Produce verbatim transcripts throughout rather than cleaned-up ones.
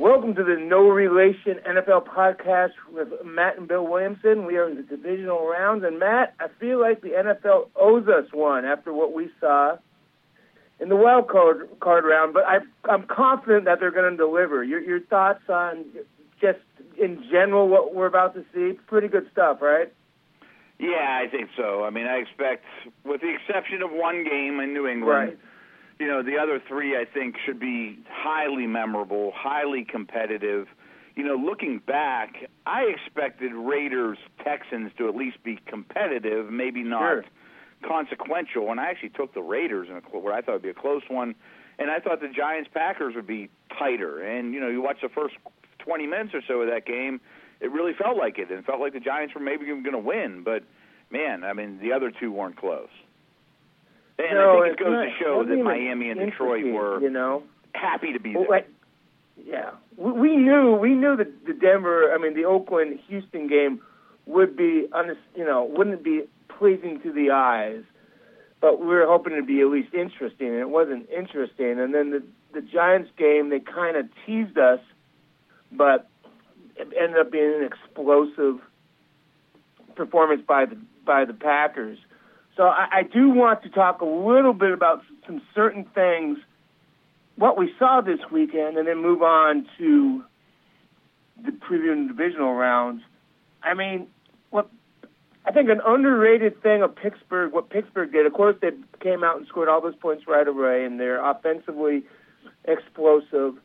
Welcome to the No Relation N F L podcast with Matt and Bill Williamson. We are in the divisional rounds, and Matt, I feel like the N F L owes us one after what we saw in the wild card, card round, but I, I'm confident that they're going to deliver. Your, your thoughts on just in general what we're about to see? Pretty good stuff, right? Yeah, I think so. I mean, I expect, with the exception of one game in New England, right. you know, the other three, I think, should be highly memorable, highly competitive. You know, looking back, I expected Raiders-Texans to at least be competitive, maybe not sure. consequential. And I actually took the Raiders in a, what I thought would be a close one. And I thought the Giants-Packers would be tighter. And, you know, you watch the first twenty minutes or so of that game, it really felt like it. And it felt like the Giants were maybe going to win. But, man, I mean, the other two weren't close. And no, I think it goes not, to show that Miami and Detroit were you know? happy to be well, there. Like, yeah, we, we knew we knew that the Denver, I mean, the Oakland-Houston game would be, you know, wouldn't be pleasing to the eyes, but we were hoping it'd be at least interesting, and it wasn't interesting. And then the the Giants game, they kind of teased us, but it ended up being an explosive performance by the by the Packers. So I, I do want to talk a little bit about some certain things, what we saw this weekend, and then move on to the previewing divisional rounds. I mean, what I think an underrated thing of Pittsburgh, what Pittsburgh did, of course, they came out and scored all those points right away, and they're offensively explosive.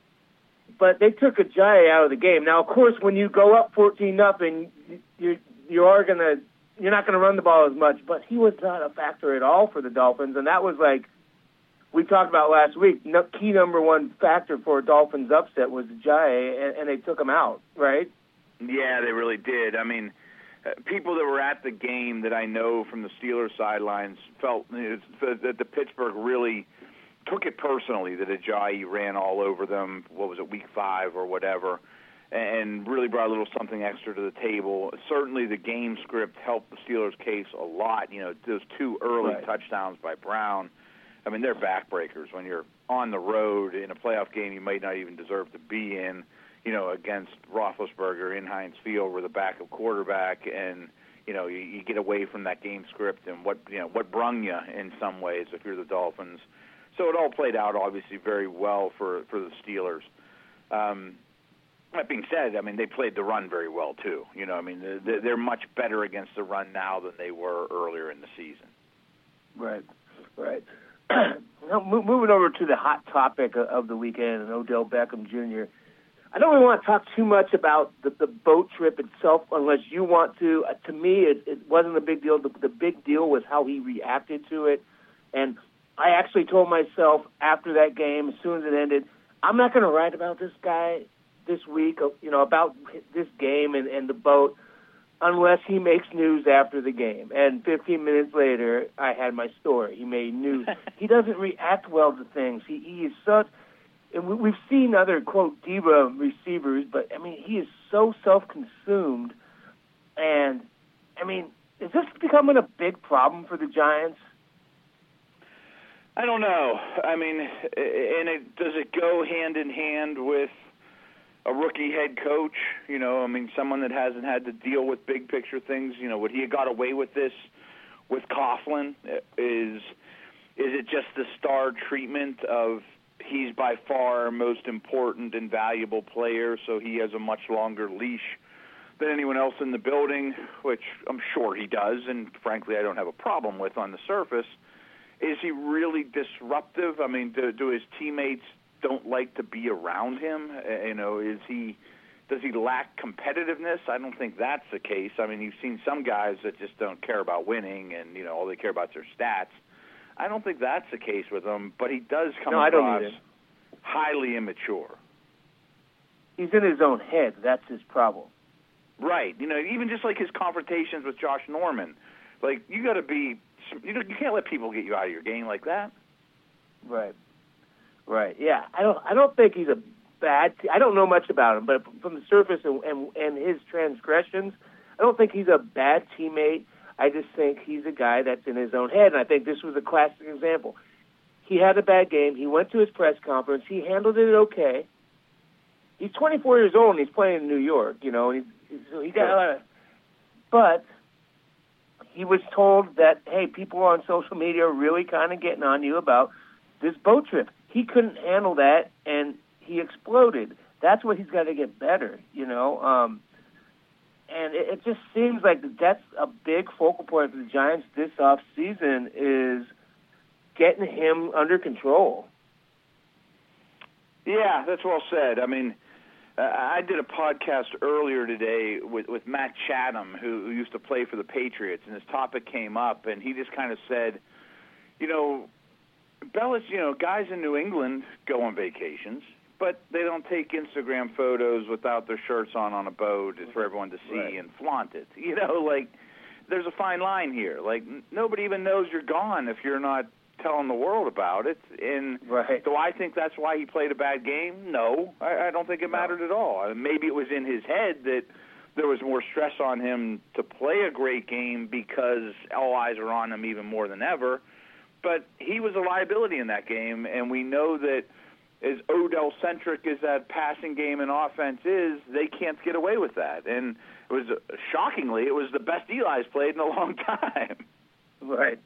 But they took Ajayi out of the game. Now, of course, when you go up fourteen nothing, you you are going to You're not going to run the ball as much, but he was not a factor at all for the Dolphins, and that was like we talked about last week. No, key number one factor for a Dolphins upset was Ajayi, and, and they took him out, right? Yeah, they really did. I mean, uh, people that were at the game that I know from the Steelers sidelines felt you know, that the Pittsburgh really took it personally that Ajayi ran all over them. What was it, week five or whatever? And really brought a little something extra to the table. Certainly the game script helped the Steelers' case a lot. You know, those two early right. touchdowns by Brown, I mean, they're backbreakers. When you're on the road in a playoff game you might not even deserve to be in, you know, against Roethlisberger in Heinz Field with a backup quarterback, and, you know, you, you get away from that game script and what, you know, what brung you in some ways if you're the Dolphins. So it all played out, obviously, very well for, for the Steelers. Um That being said, I mean, they played the run very well, too. You know, I mean, they're, they're much better against the run now than they were earlier in the season. Right, right. Now, moving over to the hot topic of the weekend, and Odell Beckham Junior I don't really want to talk too much about the, the boat trip itself unless you want to. Uh, to me, it, it wasn't a big deal. The, the big deal was how he reacted to it. And I actually told myself after that game, as soon as it ended, I'm not going to write about this guy this week, you know, about this game and, and the boat, unless he makes news after the game. And fifteen minutes later, I had my story. He made news. He doesn't react well to things. He, he is such, and we, we've seen other, quote, diva receivers, but, I mean, he is so self-consumed. And, I mean, is this becoming a big problem for the Giants? I don't know. I mean, and it, does it go hand in hand with a rookie head coach, you know, I mean, someone that hasn't had to deal with big picture things, you know, would he have got away with this with Coughlin? Is is it just the star treatment of he's by far our most important and valuable player, so he has a much longer leash than anyone else in the building, which I'm sure he does, and frankly I don't have a problem with on the surface. Is he really disruptive? I mean, do, do his teammates don't like to be around him? You know, is he does he lack competitiveness? I don't think that's the case. I mean, you've seen some guys that just don't care about winning, and you know, all they care about is their stats. I don't think that's the case with him, but he does come no, across highly immature. He's in his own head. That's his problem. Right. You know, even just like his confrontations with Josh Norman, like you got to be. You know, you can't let people get you out of your game like that. Right. Right. Yeah. I don't. I don't think he's a bad. T- I don't know much about him, but from the surface and, and and his transgressions, I don't think he's a bad teammate. I just think he's a guy that's in his own head, and I think this was a classic example. He had a bad game. He went to his press conference. He handled it okay, he's twenty-four years old and he's playing in New York, you know, and he's, so he got a lot of, but he was told that, hey, people on social media are really kind of getting on you about this boat trip. He couldn't handle that, and he exploded. That's what he's got to get better, you know. Um, and it, it just seems like that's a big focal point for the Giants this offseason is getting him under control. Yeah, that's well said. I mean, uh, I did a podcast earlier today with, with Matt Chatham, who, who used to play for the Patriots, and this topic came up, and he just kind of said, you know, Bellis, you know, guys in New England go on vacations, but they don't take Instagram photos without their shirts on on a boat for everyone to see right. and flaunt it. You know, like, there's a fine line here. Like, n- nobody even knows you're gone if you're not telling the world about it. And right. do I think that's why he played a bad game? No, I, I don't think it mattered no. at all. I mean, maybe it was in his head that there was more stress on him to play a great game because all eyes are on him even more than ever. But he was a liability in that game, and we know that as Odell-centric as that passing game and offense is, they can't get away with that. And it was, uh, shockingly, it was the best Eli's played in a long time. Right.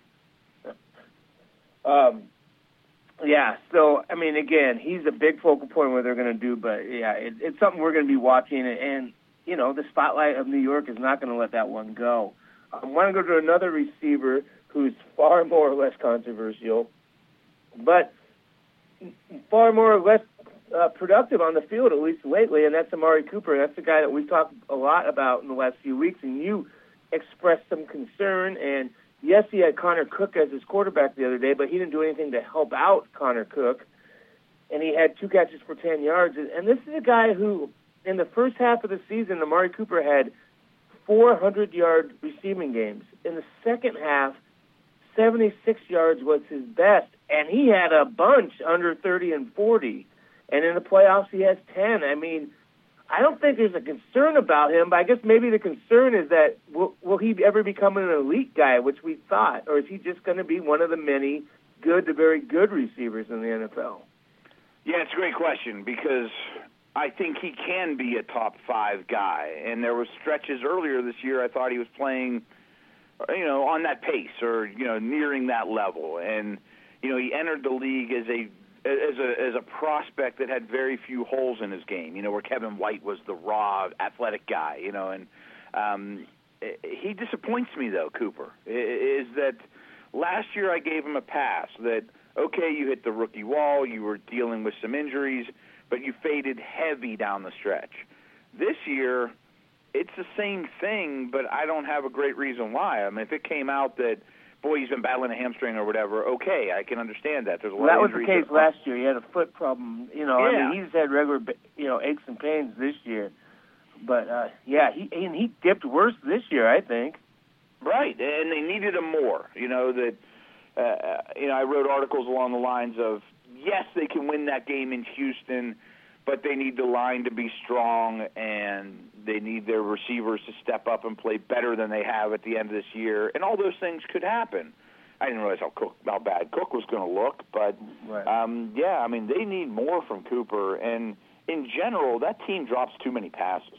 Um, yeah, so, I mean, again, he's a big focal point of what they're going to do, but, yeah, it, it's something we're going to be watching, and, you know, the spotlight of New York is not going to let that one go. I want to go to another receiver who's far more or less controversial, but far more or less uh, productive on the field, at least lately, and that's Amari Cooper. That's the guy that we've talked a lot about in the last few weeks, and you expressed some concern, and yes, he had Connor Cook as his quarterback the other day, but he didn't do anything to help out Connor Cook. And he had two catches for ten yards. And this is a guy who, in the first half of the season, Amari Cooper had four hundred-yard receiving games. In the second half, seventy-six yards was his best. And he had a bunch under thirty and forty. And in the playoffs, he has ten. I mean, I don't think there's a concern about him, but I guess maybe the concern is that will, will he ever become an elite guy, which we thought, or is he just going to be one of the many good to very good receivers in the N F L? Yeah, it's a great question because I think he can be a top five guy. And there were stretches earlier this year I thought he was playing, you know, on that pace or, you know, nearing that level. And, you know, he entered the league as a as a as a prospect that had very few holes in his game, you know, where Kevin White was the raw athletic guy, you know, and um, he disappoints me, though, Cooper, is that last year I gave him a pass that, okay, you hit the rookie wall, you were dealing with some injuries, but you faded heavy down the stretch. This year, it's the same thing, but I don't have a great reason why. I mean, if it came out that, boy, he's been battling a hamstring or whatever, okay, I can understand that. There's a lot well, that of was the case that last year. He had a foot problem. You know, yeah. I mean, he's had regular, you know, aches and pains this year. But, uh, yeah, he and he dipped worse this year, I think. Right, and they needed him more. You know, that, uh, you know, I wrote articles along the lines of, yes, they can win that game in Houston, but they need the line to be strong, and they need their receivers to step up and play better than they have at the end of this year, and all those things could happen. I didn't realize how Cook, how bad Cook was going to look, but right. um, yeah, I mean, they need more from Cooper, and in general, that team drops too many passes.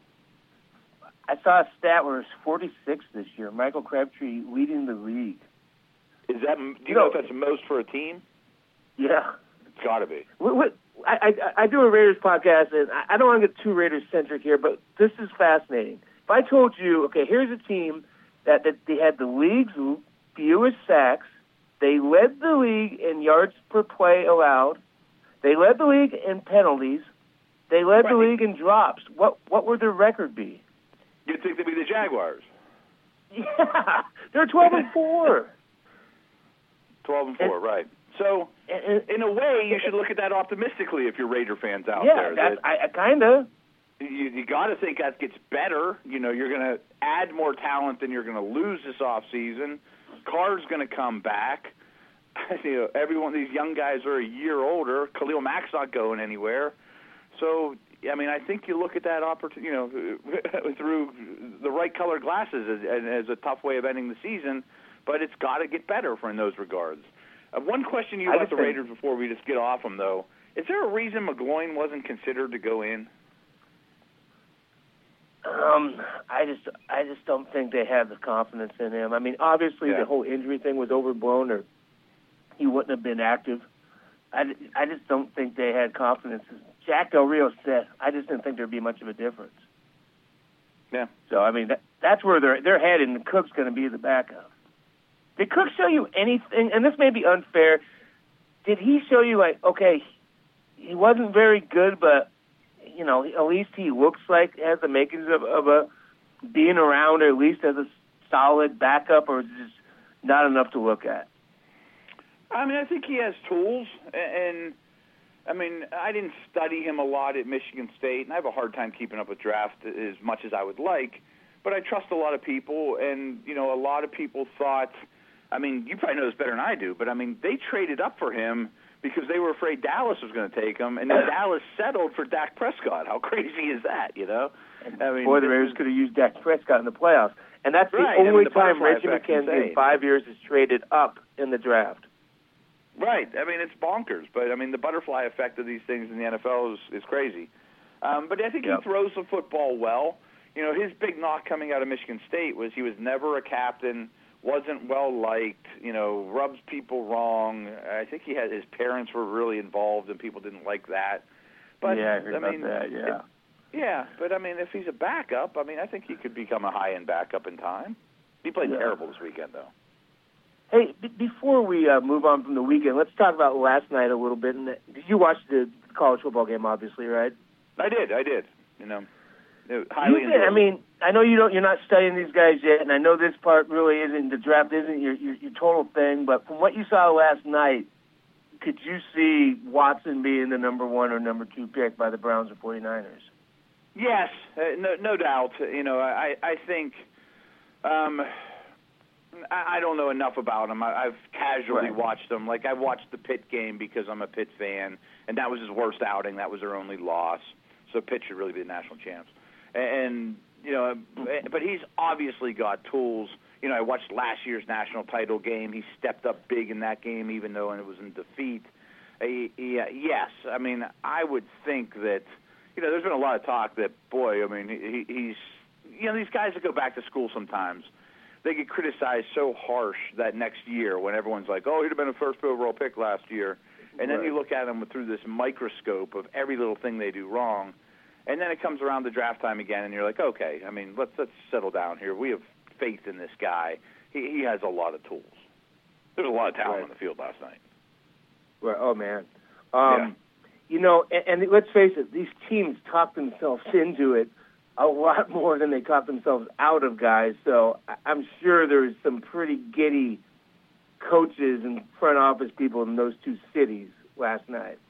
I saw a stat where it's forty-six this year. Michael Crabtree leading the league. Is that? Do you, you know, know if that's the most for a team? Yeah, it's got to be. What, what, I, I I do a Raiders podcast, and I don't want to get too Raiders centric here, but this is fascinating. If I told you, okay, here's a team that, that they had the league's fewest sacks, they led the league in yards per play allowed, they led the league in penalties, they led right. the league in drops. What what would their record be? You'd think they'd be the Jaguars. Yeah, they're twelve and four. Twelve and four, and, right? So, and, in a way, you should look at that optimistically if you're Raider fans out yeah, there. Yeah, I, I kind of. You, you got to think that gets better. You know, you're going to add more talent than you're going to lose this offseason. Carr's going to come back. You know, every one of these young guys are a year older. Khalil Mack's not going anywhere. So, I mean, I think you look at that opportunity, you know, through the right colored glasses as, as a tough way of ending the season, but it's got to get better for in those regards. Uh, one question you about the Raiders before we just get off them, though, Is there a reason McGloin wasn't considered to go in? Um, I just, I just don't think they have the confidence in him. I mean, obviously yeah. the whole injury thing was overblown, or he wouldn't have been active. I, I just don't think they had confidence. Jack Del Rio said, I just didn't think there'd be much of a difference. Yeah. So I mean, that, that's where they're they're headed, and Cook's going to be the backup. Did Cook show you anything? And this may be unfair. Did he show you like, okay, he wasn't very good, but you know, at least he looks like he has the makings of, of a being around, or at least as a solid backup, or is it just not enough to look at? I mean, I think he has tools, and I mean, I didn't study him a lot at Michigan State, and I have a hard time keeping up with draft as much as I would like, but I trust a lot of people, and, you know, a lot of people thought, I mean, you probably know this better than I do, but, I mean, they traded up for him because they were afraid Dallas was going to take him, and then Dallas settled for Dak Prescott. How crazy is that, you know? I mean, boy, the Raiders could have used Dak Prescott in the playoffs, and that's right. the only I mean, the time Reggie McKenzie in five years has traded up in the draft. Right. I mean, it's bonkers. But, I mean, the butterfly effect of these things in the N F L is, is crazy. Um, but I think yep. he throws the football well. You know, his big knock coming out of Michigan State was he was never a captain, wasn't well-liked, you know, rubs people wrong. I think he had his parents were really involved, and people didn't like that. But, yeah, I heard I mean, about that, yeah. It, yeah, but, I mean, if he's a backup, I mean, I think he could become a high-end backup in time. He played yeah. terrible this weekend, though. Hey, b- before we uh, move on from the weekend, let's talk about last night a little bit. And the, did you watch the college football game? Obviously, right? I did. I did. You know, highly. You did. I mean, I know you don't. You're not studying these guys yet, and I know this part really isn't the draft isn't your, your your total thing. But from what you saw last night, could you see Watson being the number one or number two pick by the Browns or 49ers? Yes, uh, no, no doubt. You know, I I think. Um, I don't know enough about him. I've casually right. watched him. Like, I watched the Pitt game because I'm a Pitt fan, and that was his worst outing. That was their only loss. So Pitt should really be the national champs. And, you know, but he's obviously got tools. You know, I watched last year's national title game. He stepped up big in that game, even though it was in defeat. He, he, uh, yes, I mean, I would think that, you know, there's been a lot of talk that, boy, I mean, he, he's, you know, these guys that go back to school sometimes, they get criticized so harsh that next year when everyone's like, oh, he'd have been a first overall pick last year. And then right. you look at them through this microscope of every little thing they do wrong. And then it comes around the draft time again, and you're like, okay, I mean, let's let's settle down here. We have faith in this guy. He, he has a lot of tools. There's a lot of talent right. on the field last night. Right. Oh, man. Um, yeah. You know, and, and let's face it, these teams talk themselves into it a lot more than they talk themselves out of guys. So I'm sure there's some pretty giddy coaches and front office people in those two cities last night.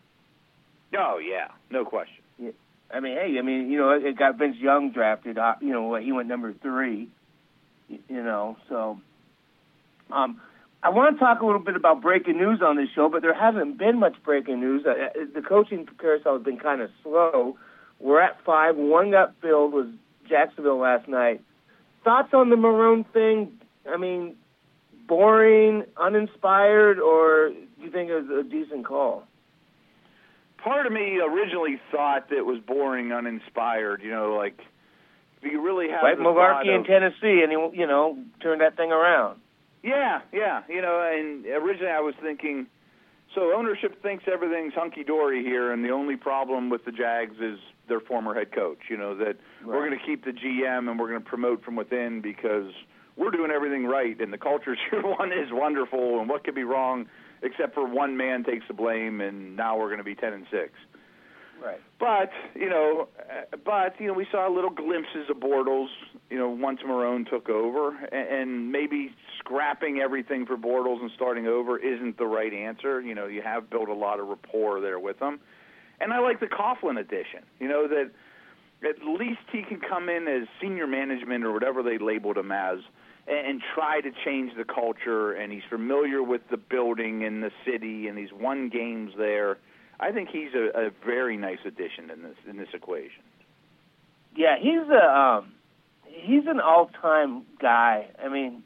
Oh, yeah, no question. Yeah. I mean, hey, I mean, you know, it got Vince Young drafted. Uh, you know, he went number three. You know, so um, I want to talk a little bit about breaking news on this show, but there hasn't been much breaking news. Uh, the coaching carousel has been kind of slow. We're at five. One got filled was Jacksonville last night. Thoughts on the Marrone thing? I mean, boring, uninspired, or do you think it was a decent call? Part of me originally thought that it was boring, uninspired. You know, like, do you really have like the Malarkey in of, Tennessee, and he, you know, turned that thing around. Yeah, yeah. You know, and originally I was thinking, so ownership thinks everything's hunky-dory here, and the only problem with the Jags is their former head coach, you know, that right. we're going to keep the G M and we're going to promote from within because we're doing everything right, and the culture one is wonderful, and what could be wrong except for one man takes the blame, and now we're going to be ten and six. Right. But, you know, but, you know, we saw little glimpses of Bortles, you know, once Marrone took over, and maybe scrapping everything for Bortles and starting over isn't the right answer. You know, you have built a lot of rapport there with him. And I like the Coughlin addition, you know, that at least he can come in as senior management or whatever they labeled him as and, and try to change the culture, and he's familiar with the building and the city, and he's won games there. I think he's a, a very nice addition in this in this equation. Yeah, he's a um, he's an all-time guy. I mean,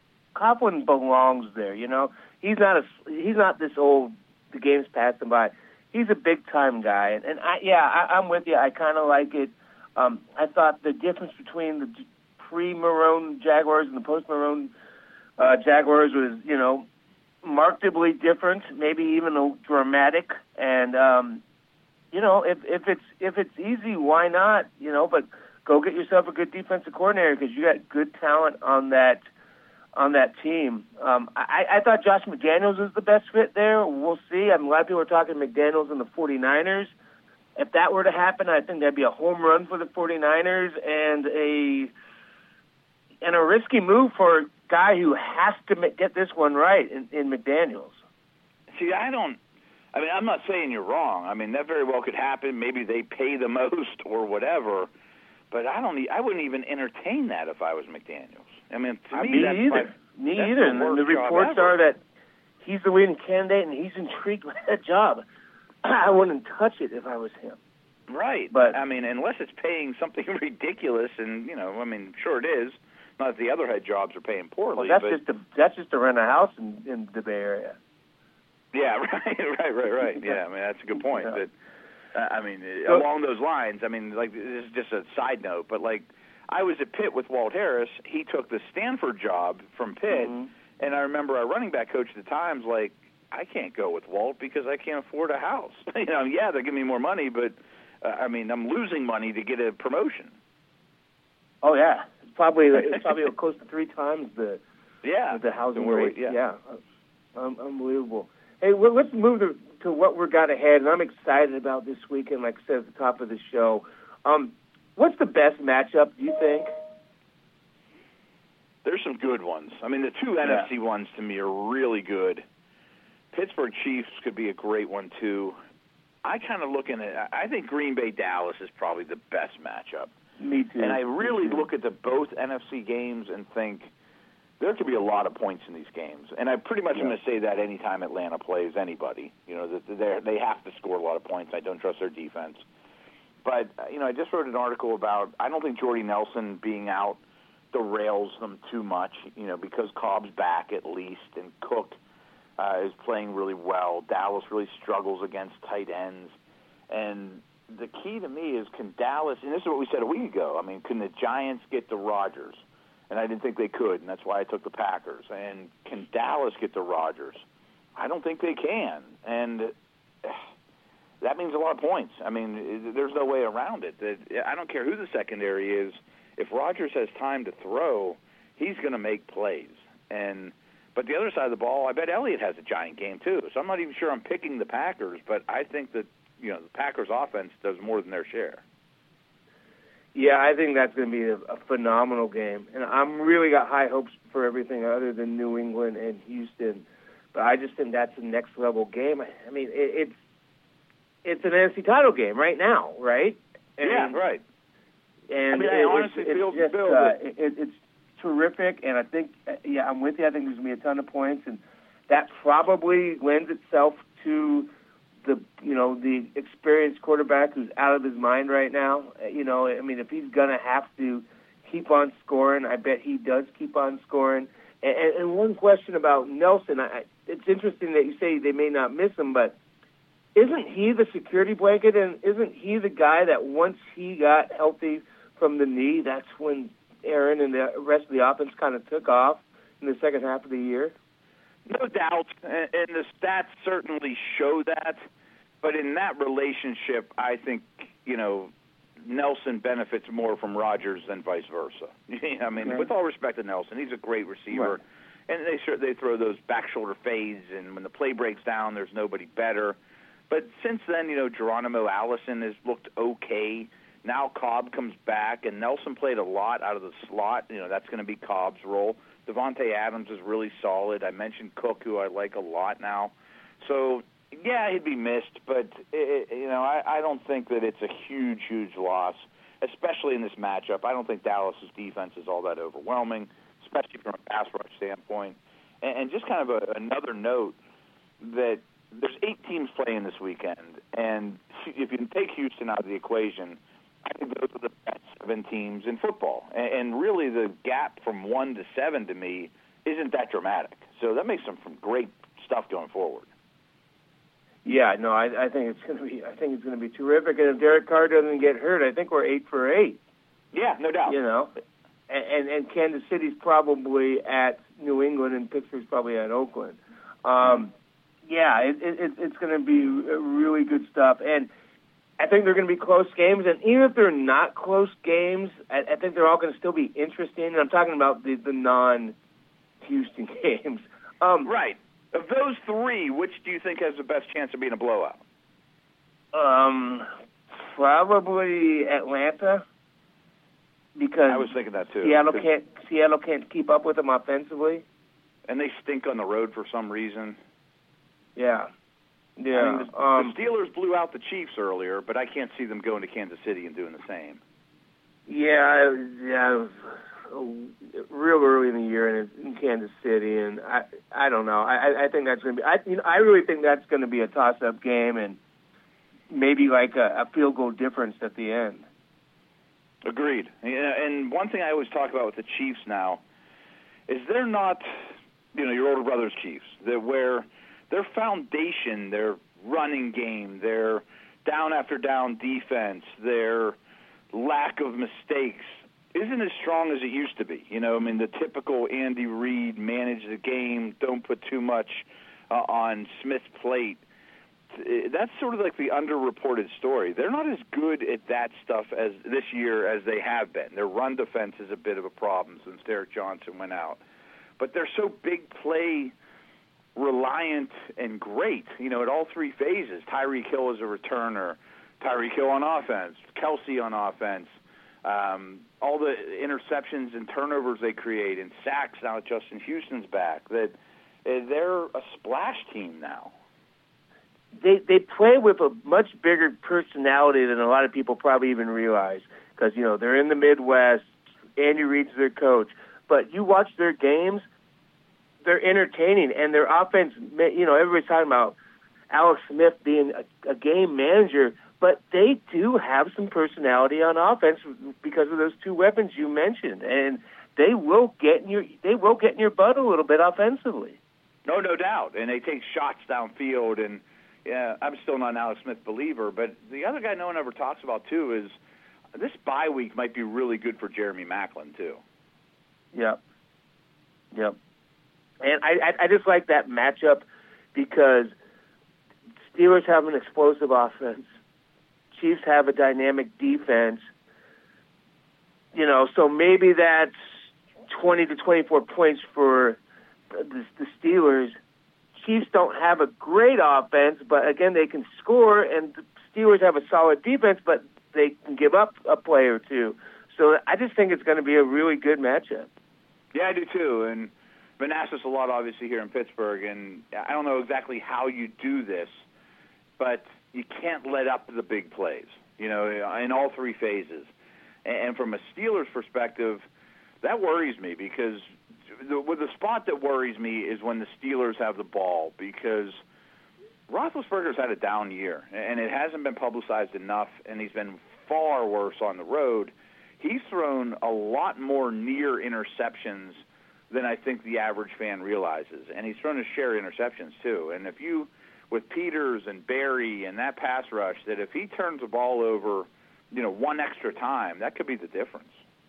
Coughlin belongs there. You know, he's not a he's not this old. The game's passing by. he's a big time guy, and, and I yeah, I, I'm with you. I kind of like it. Um, I thought the difference between the pre-Marone Jaguars and the post-Marone uh, Jaguars was, you know, markedly different, maybe even a dramatic. And um, you know, if if it's if it's easy, why not? You know, but go get yourself a good defensive coordinator because you got good talent on that on that team. Um, I, I thought Josh McDaniels was the best fit there. We'll see. I mean, a lot of people are talking McDaniels and the 49ers. If that were to happen, I think that'd be a home run for the 49ers and a and a risky move for a guy who has to get this one right in, in McDaniels. See, I don't – I mean, I'm not saying you're wrong. I mean, that very well could happen. Maybe they pay the most or whatever. But I don't. I wouldn't even entertain that if I was McDaniels. I mean, to me, me that's either. My, me that's either. The and the reports are that he's the leading candidate, and he's intrigued with that job. I wouldn't touch it if I was him. Right. But I mean, unless it's paying something ridiculous, and you know, I mean, sure it is. Not that the other head jobs are paying poorly. Well, that's but, just to that's just to rent a house in, in the Bay Area. Yeah. Right. Right. Right. Right. Yeah. I mean, that's a good point. Yeah. But uh, I mean, so, along those lines, I mean, like this is just a side note, but like I was at Pitt with Walt Harris. He took the Stanford job from Pitt, mm-hmm. and I remember our running back coach at the time's like, I can't go with Walt because I can't afford a house. you know, yeah, they're giving me more money, but uh, I mean, I'm losing money to get a promotion. Oh yeah, it's probably it's probably close to three times the yeah the housing we, rate. Yeah, yeah. Um, unbelievable. Hey, well, let's move to, to what we're got ahead, and I'm excited about this weekend. Like I said at the top of the show, um, what's the best matchup? Do you think? There's some good ones. I mean, the two yeah. N F C ones to me are really good. Pittsburgh Chiefs could be a great one, too. I kind of look in it. I think Green Bay Dallas is probably the best matchup. Me too. And I really look at the both N F C games and think there could be a lot of points in these games. And I pretty much yeah. am going to say that anytime Atlanta plays anybody. You know, that they they have to score a lot of points. I don't trust their defense. But, you know, I just wrote an article about I don't think Jordy Nelson being out derails them too much, you know, because Cobb's back at least and Cook Uh, is playing really well. Dallas really struggles against tight ends. And the key to me is can Dallas, and this is what we said a week ago, I mean, can the Giants get to Rodgers? And I didn't think they could, and that's why I took the Packers. And can Dallas get to Rodgers? I don't think they can. And that means a lot of points. I mean, there's no way around it. I don't care who the secondary is. If Rodgers has time to throw, he's going to make plays. And But the other side of the ball, I bet Elliott has a giant game too. So I'm not even sure I'm picking the Packers, but I think that you know the Packers' offense does more than their share. Yeah, I think that's going to be a, a phenomenal game, and I'm really got high hopes for everything other than New England and Houston. But I just think that's a next level game. I, I mean, it, it's it's an N F C title game right now, right? And, yeah, right. And I mean, it, I honestly it's, feel it's just, Bill, uh, it, it's terrific, and I think, yeah, I'm with you. I think there's going to be a ton of points, and that probably lends itself to the, you know, the experienced quarterback who's out of his mind right now. You know, I mean, if he's going to have to keep on scoring, I bet he does keep on scoring. And, and, and one question about Nelson, I, it's interesting that you say they may not miss him, but isn't he the security blanket, and isn't he the guy that once he got healthy from the knee, that's when Aaron and the rest of the offense kind of took off in the second half of the year? No doubt, and the stats certainly show that. But in that relationship, I think, you know, Nelson benefits more from Rodgers than vice versa. I mean, okay. with all respect to Nelson, he's a great receiver. Right. And they they throw those back shoulder fades, and when the play breaks down, there's nobody better. But since then, you know, Geronimo Allison has looked okay. Now Cobb comes back, and Nelson played a lot out of the slot. You know, that's going to be Cobb's role. Devontae Adams is really solid. I mentioned Cook, who I like a lot now. So, yeah, he'd be missed, but, it, you know, I, I don't think that it's a huge, huge loss, especially in this matchup. I don't think Dallas's defense is all that overwhelming, especially from a pass rush standpoint. And, and just kind of a, another note that there's eight teams playing this weekend, and if you can take Houston out of the equation, I think those are the best seven teams in football. And, and really the gap from one to seven to me isn't that dramatic. So that makes some great stuff going forward. Yeah, no, I, I think it's going to be. I think it's going to be terrific. And if Derek Carr doesn't get hurt, I think we're eight for eight. Yeah, no doubt. You know, and and, and Kansas City's probably at New England, and Pittsburgh's probably at Oakland. Um, yeah, it, it, it's going to be really good stuff, and I think they're going to be close games. And even if they're not close games, I, I think they're all going to still be interesting. And I'm talking about the, the non-Houston games. Um, right. Of those three, which do you think has the best chance of being a blowout? Um, probably Atlanta, because I was thinking that too. Seattle can't Seattle can't keep up with them offensively, and they stink on the road for some reason. Yeah, yeah. I mean, the, um, the Steelers blew out the Chiefs earlier, but I can't see them going to Kansas City and doing the same. Yeah, yeah. It was real early in the year in, in Kansas City, and I I don't know. I I think that's going to be. I you know I really think that's going to be a toss-up game, and maybe like a, a field goal difference at the end. Agreed. And one thing I always talk about with the Chiefs now is they're not, you know, your older brother's Chiefs. They're where their foundation, their running game, their down after down defense, their lack of mistakes isn't as strong as it used to be. You know, I mean, the typical Andy Reid, manage the game, don't put too much uh, on Smith's plate. That's sort of like the underreported story. They're not as good at that stuff as this year as they have been. Their run defense is a bit of a problem since Derek Johnson went out. But they're so big play reliant and great, you know, at all three phases. Tyreek Hill is a returner, Tyreek Hill on offense, Kelsey on offense, um, all the interceptions and turnovers they create, and sacks now that Justin Houston's back. That they're a splash team now. They they play with a much bigger personality than a lot of people probably even realize, because, you know, they're in the Midwest. Andy Reid's their coach. But you watch their games, they're entertaining, and their offense, you know, everybody's talking about Alex Smith being a, a game manager, but they do have some personality on offense because of those two weapons you mentioned, and they will get in your they will get in your butt a little bit offensively. No, no doubt, and they take shots downfield. And yeah, I'm still not an Alex Smith believer, but the other guy no one ever talks about too is this bye week might be really good for Jeremy Maclin too. Yep, yep, and I I, I just like that matchup because Steelers have an explosive offense. Chiefs have a dynamic defense, you know, so maybe that's twenty to twenty-four points for the, the Steelers. Chiefs don't have a great offense, but again, they can score, and the Steelers have a solid defense, but they can give up a play or two. So I just think it's going to be a really good matchup. Yeah, I do too, and been asked this a lot, obviously, here in Pittsburgh, and I don't know exactly how you do this, but you can't let up the big plays, you know, in all three phases. And from a Steelers perspective, that worries me because the, well, the spot that worries me is when the Steelers have the ball, because Roethlisberger's had a down year, and it hasn't been publicized enough, and he's been far worse on the road. He's thrown a lot more near interceptions than I think the average fan realizes, and he's thrown a share of interceptions too. And if you with Peters and Barry and that pass rush, that if he turns the ball over, you know, one extra time, that could be the difference.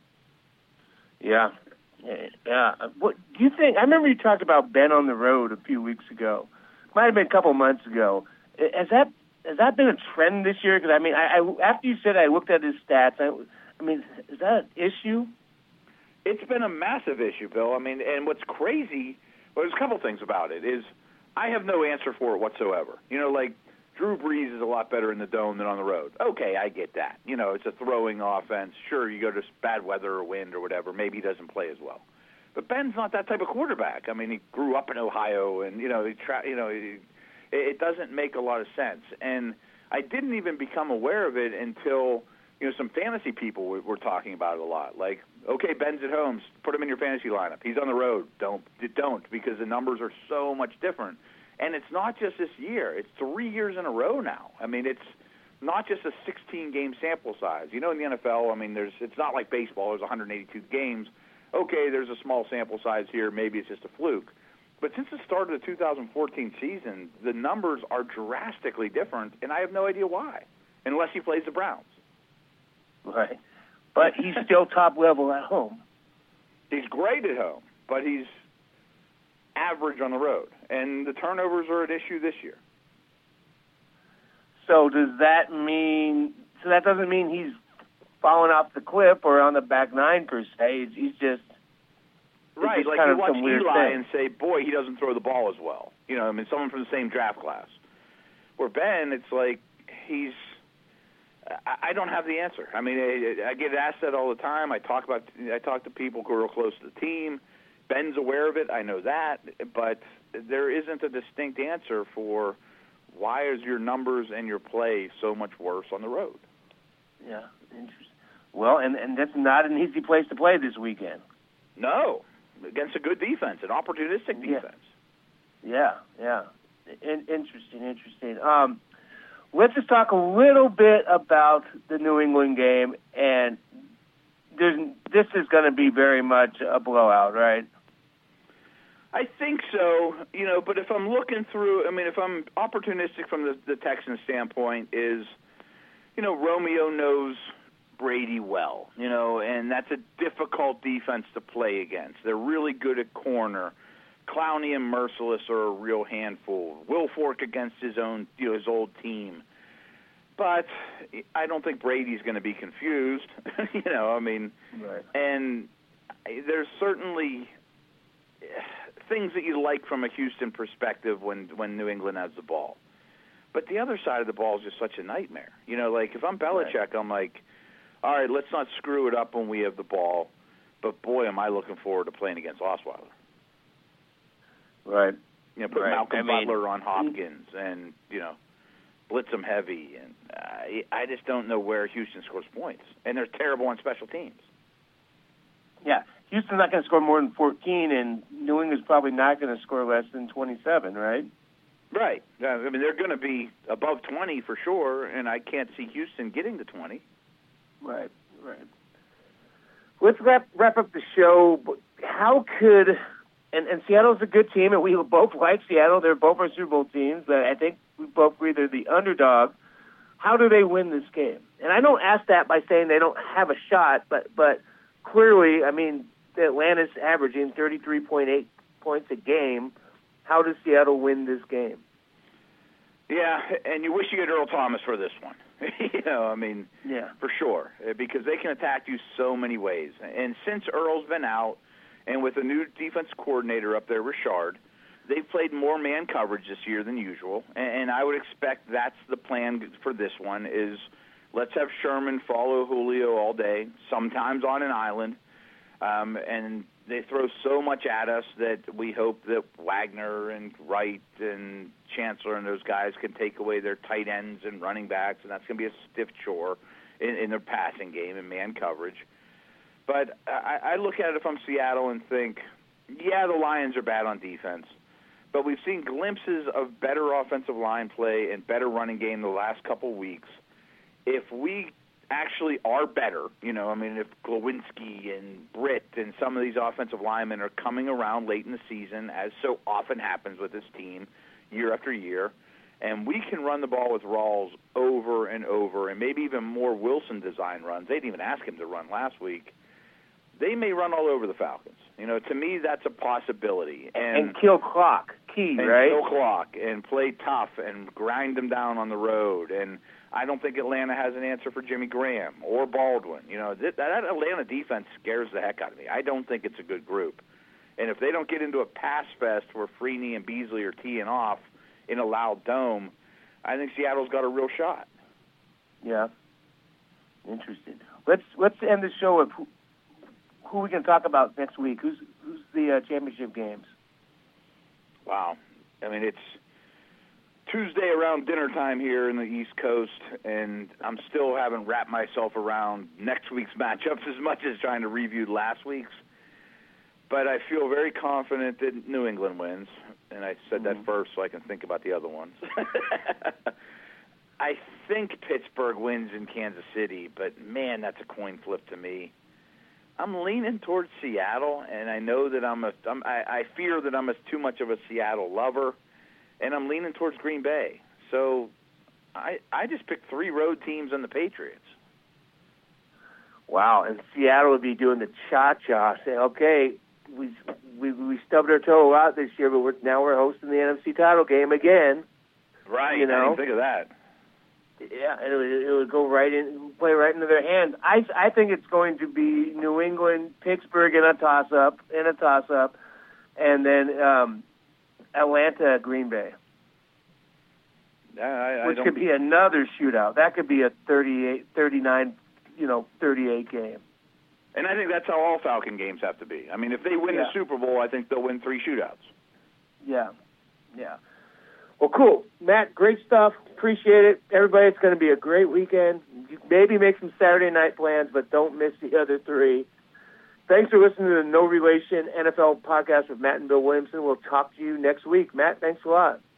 Yeah. Yeah. What do you think? I remember you talked about Ben on the road a few weeks ago. Might have been a couple months ago. Has that has that been a trend this year? Because, I mean, I, I after you said I looked at his stats, I, I mean, is that an issue? It's been a massive issue, Bill. I mean, and what's crazy, well, there's a couple things about it, is I have no answer for it whatsoever. You know, like Drew Brees is a lot better in the dome than on the road. Okay, I get that. You know, it's a throwing offense. Sure, you go to bad weather or wind or whatever. Maybe he doesn't play as well. But Ben's not that type of quarterback. I mean, he grew up in Ohio, and, you know, he tra- you know, he, it doesn't make a lot of sense. And I didn't even become aware of it until, you know, some fantasy people were, were talking about it a lot. Like, okay, Ben's at home, put him in your fantasy lineup. He's on the road. Don't, don't, because the numbers are so much different. And it's not just this year. It's three years in a row now. I mean, it's not just a sixteen-game sample size. You know, in the N F L, I mean, there's it's not like baseball. There's one hundred eighty-two games. Okay, there's a small sample size here. Maybe it's just a fluke. But since the start of the two thousand fourteen season, the numbers are drastically different, and I have no idea why, unless he plays the Browns. Right. But he's still top level at home. He's great at home, but he's average on the road. And the turnovers are an issue this year. So does that mean – so that doesn't mean he's falling off the cliff or on the back nine per se. He's just – Right, like you watch Eli and say, boy, he doesn't throw the ball as well. You know, I mean, someone from the same draft class. Where Ben, it's like he's I, I don't have the answer. I mean, I, I get asked that all the time. I talk about I talk to people who are real close to the team. Ben's aware of it. I know that. But there isn't a distinct answer for why is your numbers and your play so much worse on the road. Yeah, interesting. Well, and, and that's not an easy place to play this weekend. No. Against a good defense, an opportunistic defense. Yeah, yeah. In, interesting, interesting. Um, let's just talk a little bit about the New England game, and there's, this is going to be very much a blowout, right? I think so, you know, but if I'm looking through, I mean, if I'm opportunistic from the, the Texans standpoint is, you know, Romeo knows Brady well, you know, and that's a difficult defense to play against. They're really good at corner. Clowney and Merciless are a real handful. Will Fork against his own, you know, his old team. But I don't think Brady's going to be confused, you know, I mean, right. And there's certainly things that you like from a Houston perspective when, when New England has the ball. But the other side of the ball is just such a nightmare. You know, like if I'm Belichick, right. I'm like, all right, let's not screw it up when we have the ball, but boy, am I looking forward to playing against Osweiler. Right. You know, put right. Malcolm I mean, Butler on Hopkins and, you know, blitz them heavy. And uh, I just don't know where Houston scores points. And they're terrible on special teams. Yeah, Houston's not going to score more than fourteen, and New England's probably not going to score less than twenty-seven, right? Right. I mean, they're going to be above twenty for sure, and I can't see Houston getting to twenty. Right, right. Let's wrap, wrap up the show. How could, and, and Seattle's a good team, and we both like Seattle. They're both our Super Bowl teams, but I think we both agree they're the underdog. How do they win this game? And I don't ask that by saying they don't have a shot, but, but clearly, I mean, Atlanta's averaging thirty-three point eight points a game. How does Seattle win this game? Yeah, and you wish you had Earl Thomas for this one. you know, I mean, yeah. for sure, because they can attack you so many ways. And since Earl's been out, and with a new defense coordinator up there, Richard, they've played more man coverage this year than usual. And I would expect that's the plan for this one is let's have Sherman follow Julio all day, sometimes on an island. Um, and they throw so much at us that we hope that Wagner and Wright and Chancellor and those guys can take away their tight ends and running backs, and that's going to be a stiff chore in, in their passing game and man coverage. But I, I look at it if I'm Seattle and think, yeah, the Lions are bad on defense, but we've seen glimpses of better offensive line play and better running game the last couple weeks. If we actually are better, you know, I mean, if Glowinski and Britt and some of these offensive linemen are coming around late in the season, as so often happens with this team year after year, and we can run the ball with Rawls over and over, and maybe even more Wilson design runs. They didn't even ask him to run last week. They may run all over the Falcons. You know, to me, that's a possibility. And, and kill clock, key, and right? kill clock, and play tough, and grind them down on the road. And I don't think Atlanta has an answer for Jimmy Graham or Baldwin. You know, that, that Atlanta defense scares the heck out of me. I don't think it's a good group. And if they don't get into a pass fest where Freeney and Beasley are teeing off in a loud dome, I think Seattle's got a real shot. Yeah. Interesting. Let's let's end the show with who, who we can talk about next week. Who's who's the uh, championship games? Wow. I mean, it's Tuesday around dinner time here in the East Coast, and I'm still haven't wrapped myself around next week's matchups as much as trying to review last week's. But I feel very confident that New England wins, and I said mm-hmm. that first so I can think about the other ones. I think Pittsburgh wins in Kansas City, but, man, that's a coin flip to me. I'm leaning towards Seattle, and I know that I'm a. I'm, I, I fear that I'm a, too much of a Seattle lover, and I'm leaning towards Green Bay. So, I I just picked three road teams on the Patriots. Wow, and Seattle would be doing the cha-cha, saying, "Okay, we we we stubbed our toe a lot this year, but we're, now we're hosting the N F C title game again." Right. You know? I didn't think of that. Yeah, and it would, it would go right in, play right into their hands. I, I think it's going to be New England, Pittsburgh in a toss-up, in a toss-up, and then um, Atlanta, Green Bay, I, I which don't... could be another shootout. That could be a thirty-eight, thirty-nine, you know, thirty-eight game. And I think that's how all Falcon games have to be. I mean, if they win Yeah. the Super Bowl, I think they'll win three shootouts. Yeah, yeah. Well, cool. Matt, great stuff. Appreciate it. Everybody, it's going to be a great weekend. Maybe make some Saturday night plans, but don't miss the other three. Thanks for listening to the No Relation N F L podcast with Matt and Bill Williamson. We'll talk to you next week. Matt, thanks a lot.